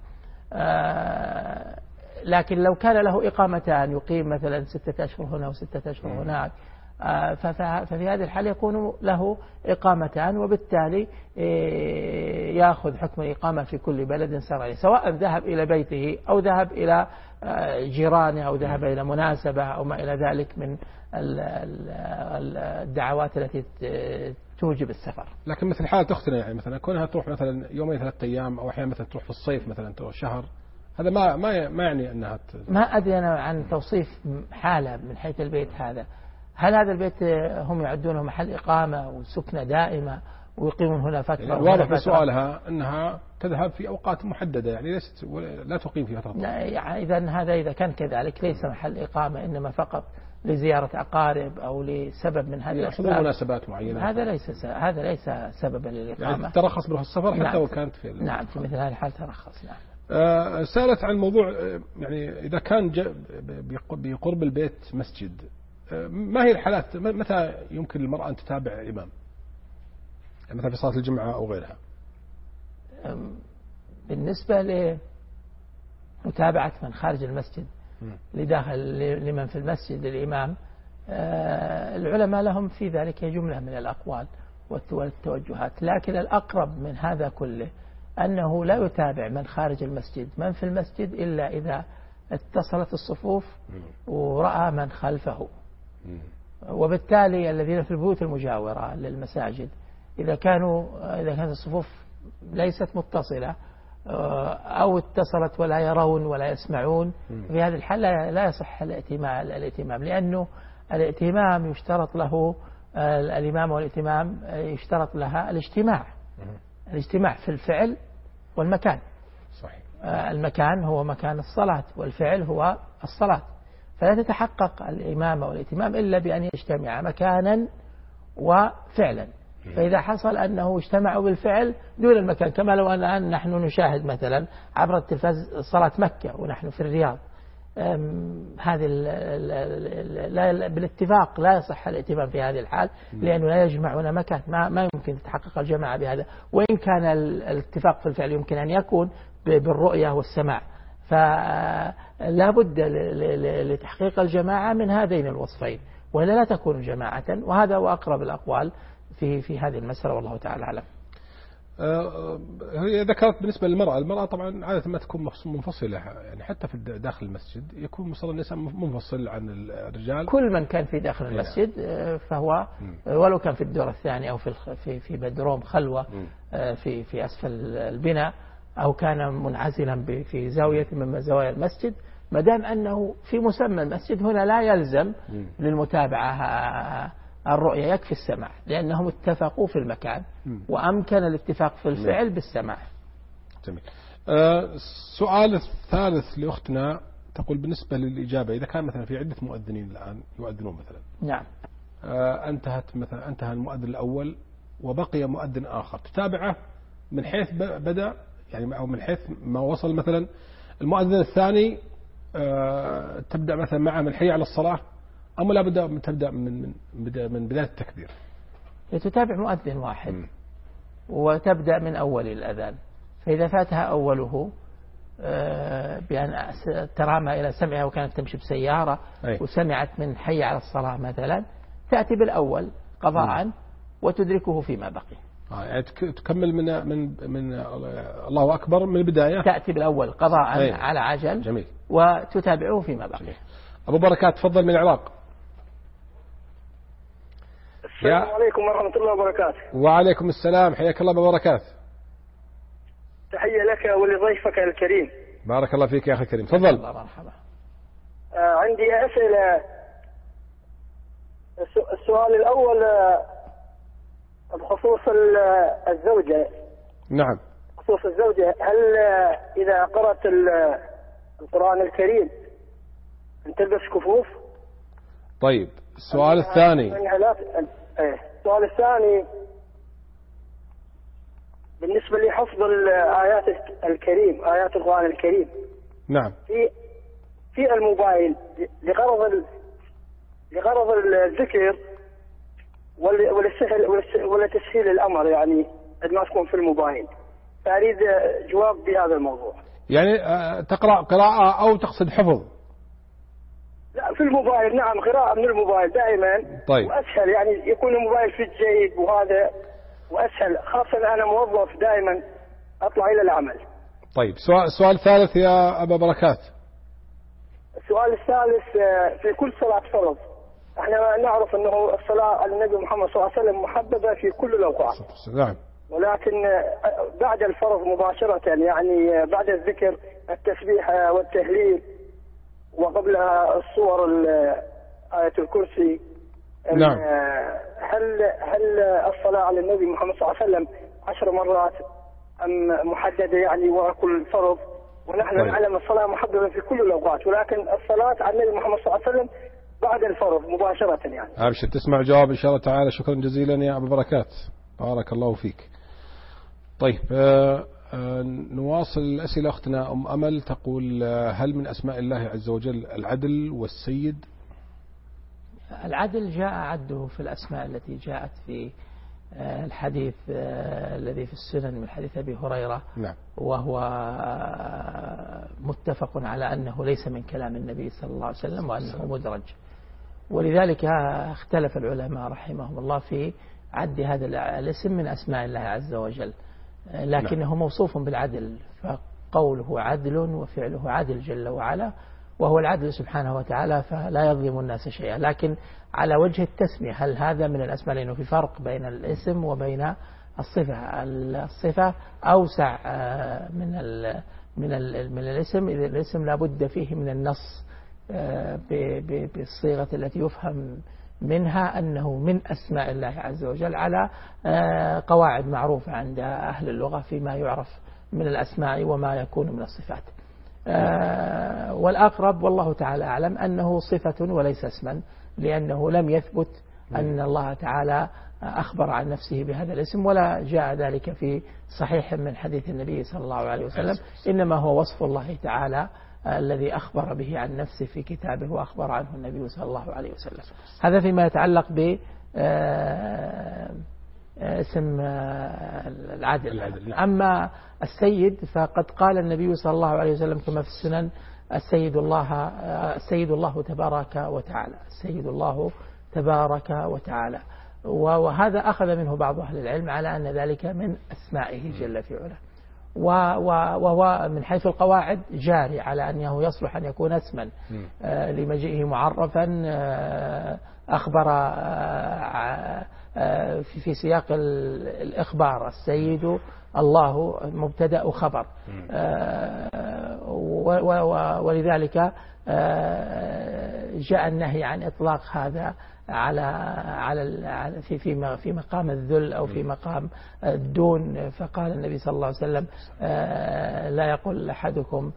لكن لو كان له إقامتان، يقيم مثلا ستة أشهر هنا وستة أشهر هناك، ففي هذه الحالة يكون له إقامتان، وبالتالي يأخذ حكم الإقامة في كل بلد سار عليه، سواء ذهب إلى بيته أو ذهب إلى جيرانه أو ذهب إلى مناسبة أو ما إلى ذلك من الدعوات التي توجب السفر. لكن مثل حالة أختنا يعني مثلا كونها تروح مثلا يومين ثلاثة أيام، أو أحيانا مثلا تروح في الصيف مثلا تروح شهر، هذا ما ما ما يعني أنها ت... ما أدري أنا عن توصيف حالة من حيث البيت هذا. هل هذا البيت هم يعدونه محل إقامة وسكنة دائمة ويقيمون هنا فترة؟ يعني واضح في سؤالها أنها تذهب في أوقات محددة، يعني ليست لا تقيم في فترة. يعني إذا هذا إذا كان كذلك ليس محل إقامة، إنما فقط لزيارة أقارب أو لسبب من هذه الأسباب مناسبات معينة، هذا ليس هذا ليس سببا للإقامة. يعني ترخص به السفر حتى نعم. وكانت في نعم في مثل هذه الحال ترخص. نعم. آه سألت عن موضوع يعني إذا كان بقرب البيت مسجد، آه ما هي الحالات متى يمكن للمرأة أن تتابع الإمام، يعني مثلا في صلاة الجمعة أو غيرها؟ بالنسبة لمتابعة من خارج المسجد لداخل لمن في المسجد للإمام، العلماء لهم في ذلك جملة من الأقوال والتوجهات، لكن الأقرب من هذا كله أنه لا يتابع من خارج المسجد من في المسجد إلا إذا اتصلت الصفوف ورأى من خلفه. وبالتالي الذين في البيوت المجاورة للمساجد إذا كانوا إذا كانت الصفوف ليست متصلة أو اتصلت ولا يرون ولا يسمعون، في هذه الحالة لا يصح الائتمام الائتمام لأنه الائتمام يشترط له الإمام والائتمام يشترط لها الاجتماع الاجتماع في الفعل والمكان. صحيح. المكان هو مكان الصلاة والفعل هو الصلاة، فلا تتحقق الإمامة والائتمام إلا بأن يجتمع مكانا وفعلا. فإذا حصل أنه اجتمعوا بالفعل دون المكان، كما لو أن نحن نشاهد مثلا عبر التلفاز صلاة مكة ونحن في الرياض، هذه بالاتفاق لا يصح الائتمام في هذه الحال لأنه لا يجمعنا مكان، ما, ما يمكن تتحقق الجماعة بهذا، وإن كان الاتفاق في الفعل يمكن أن يكون بالرؤية والسماع، فلا بد لتحقيق الجماعة من هذين الوصفين ولا لا تكون جماعة، وهذا هو أقرب الأقوال في في هذه المسألة والله تعالى أعلم. هي ذكرت بالنسبة للمرأة، المرأة طبعا عادة ما تكون منفصلة، يعني حتى في داخل المسجد يكون مصلى النساء منفصل عن الرجال. كل من كان في داخل المسجد فهو ولو كان في الدور الثاني أو في في في بدروم خلوة في في أسفل البناء أو كان منعزلا في زاوية من زوايا المسجد، ما دام أنه في مسمى المسجد هنا لا يلزم للمتابعة الرؤية، يكفي السماع لأنهم اتفقوا في المكان وأمكن الاتفاق في الفعل بالسماع. جميل. السؤال الثالث لأختنا تقول بالنسبة للإجابة، إذا كان مثلا في عدة مؤذنين الآن يؤذنون مثلا، نعم، انتهت مثلا انتهى المؤذن الأول وبقي مؤذن آخر، تتابعه من حيث بدأ يعني أو من حيث ما وصل مثلا المؤذن الثاني، تبدأ مثلا معه من حي على الصلاة، أم لا بدأ تبدأ من من من بداية التكبير؟ تتابع مؤذن واحد م. وتبدأ من أول الأذان، فإذا فاتها أوله بأن ترامى إلى سمعها وكانت تمشي بسيارة أي. وسمعت من حي على الصلاة مثلا، تأتي بالأول قضاء م. وتدركه فيما بقي. آه يعني تكمل من من من الله أكبر من البداية، تأتي بالأول قضاء أي. على عجل. جميل. وتتابعه فيما بقي. جميل. أبو بركات تفضل من العراق. السلام عليكم ورحمة الله وبركاته. وعليكم السلام، حياك الله ببركات. تحية لك ولضيفك الكريم. بارك الله فيك يا أخي الكريم، تفضل. مرحبا. آه عندي أسئلة. السؤال الأول بخصوص الزوجة. نعم. بخصوص الزوجة، هل إذا قرأت القرآن الكريم أن تلبس كفوف؟ طيب السؤال الثاني. السؤال الثاني بالنسبة لحفظ الآيات الكريم، آيات القرآن الكريم. نعم. في في الموبايل لغرض لغرض الذكر ولسهل ولتسهيل الأمر، يعني ما تكون في الموبايل، فأريد جواب بهذا الموضوع. يعني تقرأ قراءة أو تقصد حفظ؟ لا، في الموبايل. نعم، قراءة من الموبايل دائما. طيب. وأسهل، يعني يكون الموبايل في الجيب وهذا وأسهل، خاصة أنا موظف دائما أطلع إلى العمل. طيب سؤال السؤال الثالث يا أبا بركات. السؤال الثالث، في كل صلاة فرض احنا نعرف أنه الصلاة على النبي محمد صلى الله عليه وسلم محببة في كل الأوقات. نعم. ولكن بعد الفرض مباشرة، يعني بعد الذكر التسبيح والتهليل وقبلها الصور آية الكرسي. نعم. هل هل الصلاة على النبي محمد صلى الله عليه وسلم عشر مرات أم محددة يعني وكل فرض؟ ونحن طيب. نعلم الصلاة محببة في كل الأوقات، ولكن الصلاة على النبي محمد صلى الله عليه وسلم بعد الفرض مباشرة يعني. أبشر تسمع الجواب إن شاء الله تعالى. شكرا جزيلا يا أبو بركات، بارك الله فيك. طيب آه آه نواصل الأسئلة. أختنا أم أمل تقول آه هل من أسماء الله عز وجل العدل والسيد؟ العدل جاء عده في الأسماء التي جاءت في الحديث الذي في السنن من حديث أبي هريرة. نعم. وهو متفق على أنه ليس من كلام النبي صلى الله عليه وسلم وأنه مدرج، ولذلك اختلف العلماء رحمهم الله في عد هذا الاسم من أسماء الله عز وجل، لكنه نعم. موصوف بالعدل، فقوله عدل وفعله عدل جل وعلا، وهو العدل سبحانه وتعالى، فلا يظلم الناس شيئا. لكن على وجه التسمية هل هذا من الأسماء؟ لأنه في فرق بين الاسم وبين الصفة. الصفة أوسع من ال من ال من الاسم، إذا الاسم لابد فيه من النص بالصيغة التي يفهم منها أنه من أسماء الله عز وجل على قواعد معروفة عند أهل اللغة فيما يعرف من الأسماء وما يكون من الصفات. آه والأقرب والله تعالى أعلم أنه صفة وليس اسما، لأنه لم يثبت أن الله تعالى أخبر عن نفسه بهذا الاسم، ولا جاء ذلك في صحيح من حديث النبي صلى الله عليه وسلم، إنما هو وصف الله تعالى الذي أخبر به عن نفسه في كتابه وأخبر عنه النبي صلى الله عليه وسلم. هذا فيما يتعلق ب اسم العدل. أما السيد فقد قال النبي صلى الله عليه وسلم كما في السنن السيد الله السيد الله تبارك وتعالى، السيد الله تبارك وتعالى، وهذا أخذ منه بعض أهل العلم على أن ذلك من أسمائه جل في علاه، وهو من حيث القواعد جاري على أنه يصلح أن يكون اسما لمجيئه معرفا أخبر في سياق الإخبار السيد الله مبتدأ خبر، ولذلك جاء النهي عن إطلاق هذا على على في في في مقام الذل أو في مقام الدون. فقال النبي صلى الله عليه وسلم لا يقول أحدكم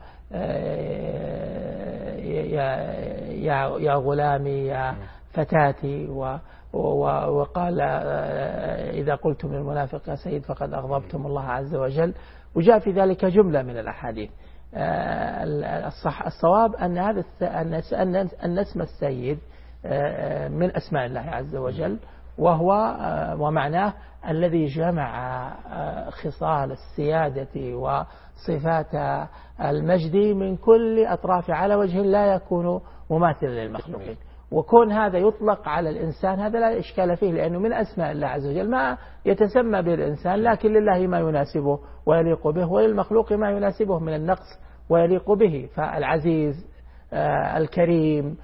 يا يا يا غلامي يا فتاتي، وقال إذا قلتم للمنافق يا سيد فقد أغضبتم الله عز وجل، وجاء في ذلك جملة من الأحاديث. الصح الصواب أن هذا أن اسم السيد من أسماء الله عز وجل، وهو ومعناه الذي جمع خصال السيادة وصفات المجد من كل أطراف على وجه لا يكون مماثلا للمخلوقين. وكون هذا يطلق على الإنسان هذا لا إشكال فيه، لأنه من أسماء الله عز وجل ما يتسمى به الإنسان، لكن لله ما يناسبه ويليق به، وللمخلوق ما يناسبه من النقص ويليق به. فالعزيز آه الكريم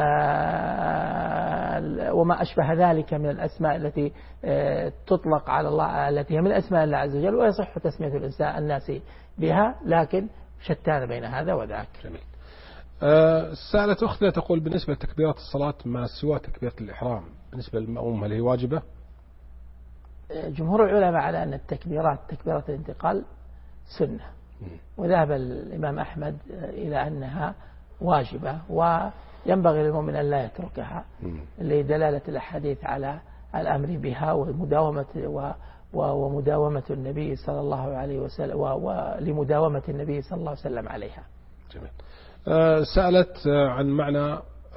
آه وما أشبه ذلك من الأسماء التي آه تطلق على الله، التي هي من أسماء الله عز وجل، ويصح تسمية الإنسان الناس بها، لكن شتان بين هذا وذاك. جميل. أه سألت أختنا تقول بالنسبة لتكبيرات الصلاة ما سوى تكبيرة الإحرام بالنسبة للمأموم هل هي واجبة؟ جمهور العلماء على أن التكبيرات تكبيرة الانتقال سنة، وذهب الإمام أحمد إلى أنها واجبة وينبغي للمؤمن أن لا يتركها لدلالة الأحاديث على الأمر بها ومداومة ومداومة النبي صلى الله عليه وسلم ولمداومة النبي صلى الله عليه وسلم عليها. جميل. سألت عن معنى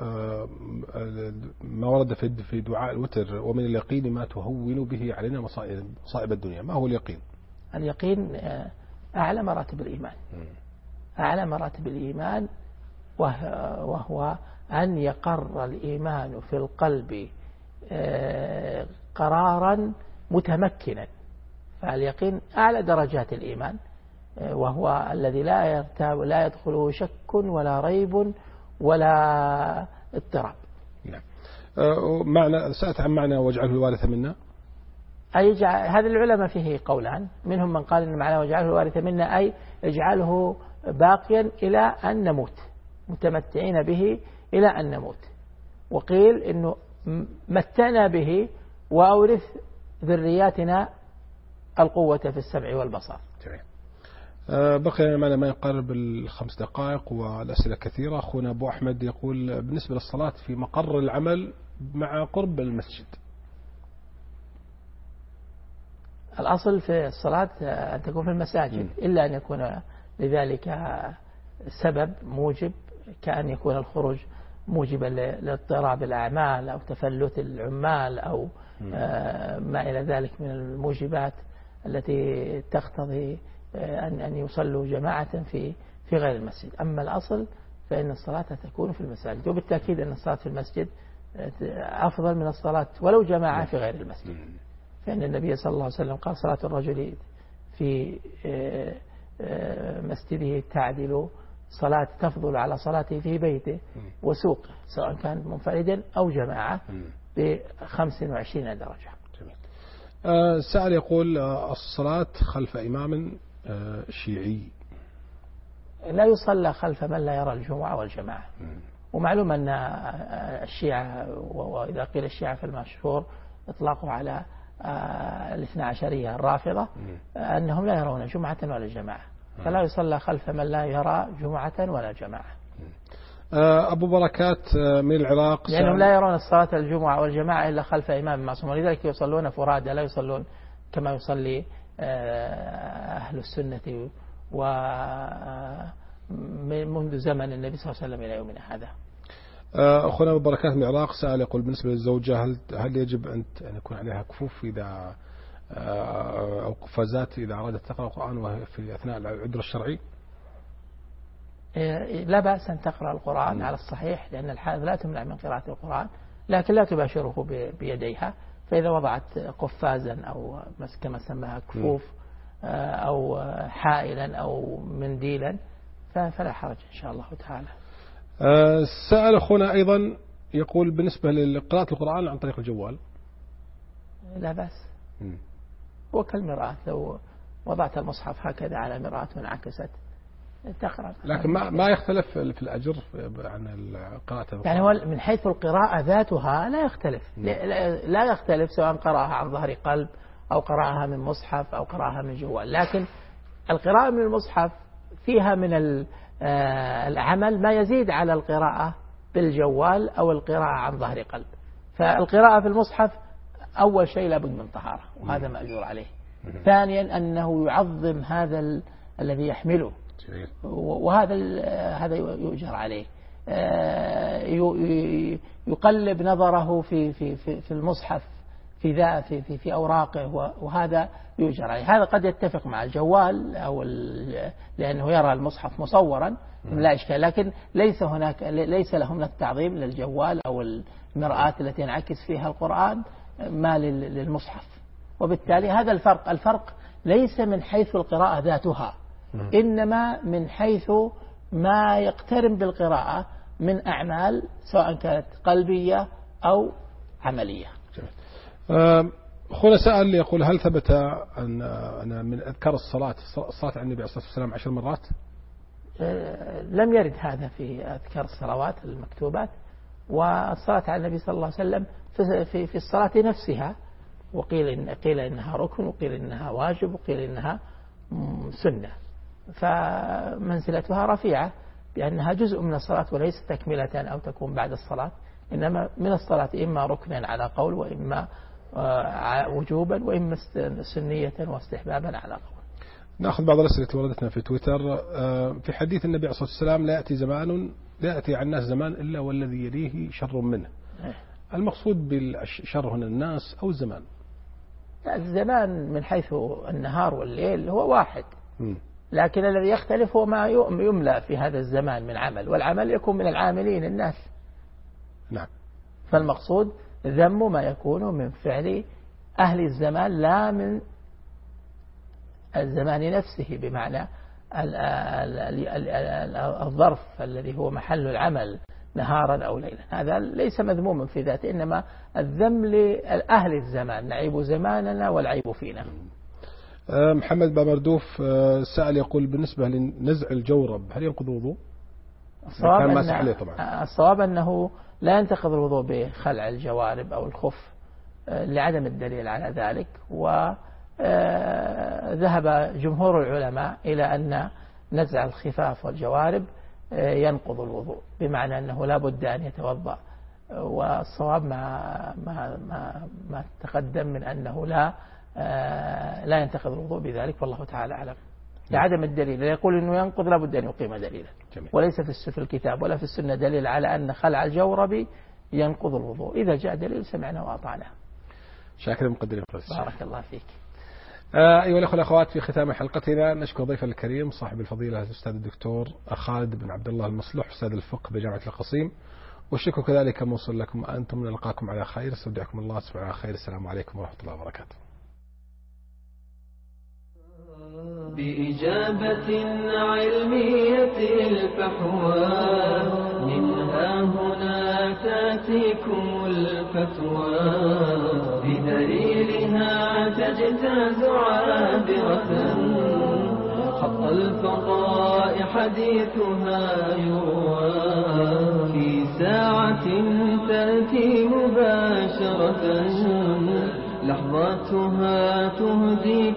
ما ورد في دعاء الوتر ومن اليقين ما تهون به علينا مصائب الدنيا، ما هو اليقين؟ اليقين أعلى مراتب الإيمان، أعلى مراتب الإيمان وهو أن يقر الإيمان في القلب قرارا متمكنا، فاليقين أعلى درجات الإيمان، وهو الذي لا يرتاب لا يدخله شك ولا ريب ولا اضطراب. نعم. معنى سألت عن معنى واجعله الوارث منا. أي هذا العلماء فيه قولان، منهم من قال إن معنى واجعله الوارث منا أي اجعله باقيا إلى أن نموت، متمتعين به إلى أن نموت، وقيل إنه متعنا به وأورث ذرياتنا القوة في السمع والبصر. جميل. بقي معنا ما يقارب الخمس دقائق والأسئلة كثيرة. أخونا أبو أحمد يقول بالنسبة للصلاة في مقر العمل مع قرب المسجد. الأصل في الصلاة أن تكون في المساجد إلا أن يكون لذلك سبب موجب، كأن يكون الخروج موجبا لاضطراب الأعمال أو تفلت العمال أو ما إلى ذلك من الموجبات التي تقتضي أن أن يصلوا جماعة في في غير المسجد. أما الأصل فإن الصلاة تكون في المساجد، وبالتأكيد أن الصلاة في المسجد أفضل من الصلاة ولو جماعة في غير المسجد، فإن النبي صلى الله عليه وسلم قال صلاة الرجل في مسجده تعدل صلاة تفضل على صلاته في بيته وسوقه سواء كان منفردا أو جماعة بخمس وعشرين درجة. آه سأل يقول آه الصلاة خلف إمام آه شيعي. لا يصلى خلف من لا يرى الجمعة والجماعة. ومعلوم أن الشيعة، وإذا قيل الشيعة فالمشهور إطلاقه على الاثنى عشرية الرافضة، أنهم لا يرون جمعة ولا جماعة، فلا يصلى خلف من لا يرى جمعة ولا جماعة. أبو بركات من العراق لأنهم لا يرون الصلاة الجمعة والجماعة إلا خلف إمام معصوم، ولذلك يصلون فرادى لا يصلون كما يصلي أهل السنة ومنذ زمن النبي صلى الله عليه وسلم إلى يومنا هذا. أخونا أبو بركات من العراق سأل يقول بالنسبة للزوجة هل هل يجب أن يكون عليها كفوف إذا أو قفازات إذا أرادت تقرأ القرآن وهي في أثناء العذر الشرعي؟ لا بأس أن تقرأ القرآن على الصحيح، لأن الحائض لا تمنع من قراءة القرآن، لكن لا تباشره بيديها، فإذا وضعت قفازا أو كما سماها كفوف أو حائلا أو منديلا فلا حرج إن شاء الله تعالى. سأل أخونا أيضا يقول بالنسبة لقراءة القرآن عن طريق الجوال. لا بأس، هو كالمرآة، لو وضعت المصحف هكذا على مرآة وانعكست تقرأ، لكن ما ما يختلف في الأجر عن القراءة. يعني هو من حيث القراءة ذاتها لا يختلف، لا يختلف سواء قرأها عن ظهر قلب أو قرأها من مصحف أو قرأها من جوال، لكن القراءة من المصحف فيها من العمل ما يزيد على القراءة بالجوال أو القراءة عن ظهر قلب. فالقراءة في المصحف أول شيء لابد من طهارة، وهذا مأجور عليه. ثانيا أنه يعظم هذا ال... الذي يحمله، وهذا ال... هذا يؤجر عليه. يقلب نظره في في في, في المصحف في ذا في في, في أوراقه، وهذا يؤجر عليه. هذا قد يتفق مع الجوال أو ال... لأنه يرى المصحف مصورا لا إشكال، لكن ليس هناك ليس لهم التعظيم للجوال أو المرآة التي ينعكس فيها القرآن ما للمصحف. وبالتالي هذا الفرق الفرق ليس من حيث القراءة ذاتها، إنما من حيث ما يقترن بالقراءة من أعمال سواء كانت قلبية أو عملية. أخونا سأل يقول هل ثبت أن أنا من أذكار الصلاة الصلاة على النبي عليه الصلاة والسلام عشر مرات؟ لم يرد هذا في أذكار الصلوات المكتوبات، والصلاة على النبي صلى الله عليه وسلم في في الصلاة نفسها، وقيل إن قيل إنها ركن، وقيل إنها واجب، وقيل إنها سنة، فمنزلتها رفيعة بأنها جزء من الصلاة وليس تكملة أو تكون بعد الصلاة، إنما من الصلاة إما ركنا على قول، وإما وجوبا، وإما سنية واستحبابا على قول. نأخذ بعض الأسئلة التي وردتنا في تويتر. في حديث النبي عليه الصلاة والسلام لا يأتي زمان لا يأتي على الناس زمان إلا والذي يليه شر منه. المقصود بالشر هنا الناس أو الزمان؟ الزمان من حيث النهار والليل هو واحد، لكن الذي يختلف هو ما يملأ في هذا الزمان من عمل، والعمل يكون من العاملين الناس. نعم. فالمقصود ذم ما يكون من فعل أهل الزمان لا من الزمان نفسه، بمعنى الظرف الذي هو محل العمل نهارا أو ليلا، هذا ليس مذموما في ذاته، إنما الذم لأهل الزمان، نعيب زماننا والعيب فينا. محمد بامردوف سأل يقول بالنسبة لنزع الجورب هل ينقض الوضوء؟ الصواب, أن الصواب أنه لا ينتقض الوضوء بخلع الجوارب أو الخف لعدم الدليل على ذلك، ذهب جمهور العلماء إلى أن نزع الخفاف والجوارب ينقض الوضوء، بمعنى أنه لا بد أن يتوضأ، والصواب ما, ما, ما, ما تقدم من أنه لا لا ينتقض الوضوء بذلك، والله تعالى أعلم. لعدم الدليل، يقول أنه ينقض لا بد أن يقيم دليلا. جميل. وليس في الكتاب ولا في السنة دليل على أن خلع الجورب ينقض الوضوء. إذا جاء دليل سمعنا وأطعنا. شاكر مقدرين. بارك الله فيك. آه أيها الأخوة والأخوات، في ختام حلقتنا نشكر ضيف الكريم صاحب الفضيلة الأستاذ الدكتور خالد بن عبد الله المصلح أستاذ الفقه بجامعة القصيم، والشكر كذلك موصول لكم أنتم. نلقاكم على خير، استودعكم الله، تصبحوا على خير. السلام عليكم ورحمة الله وبركاته. بإجابة علمية الفحوى منها هنا تأتيكم الفتوى، بدليلها تجتاز عابرة خط الفضاء حديثها يروى، في ساعة تأتي مباشرة لحظاتها تهديك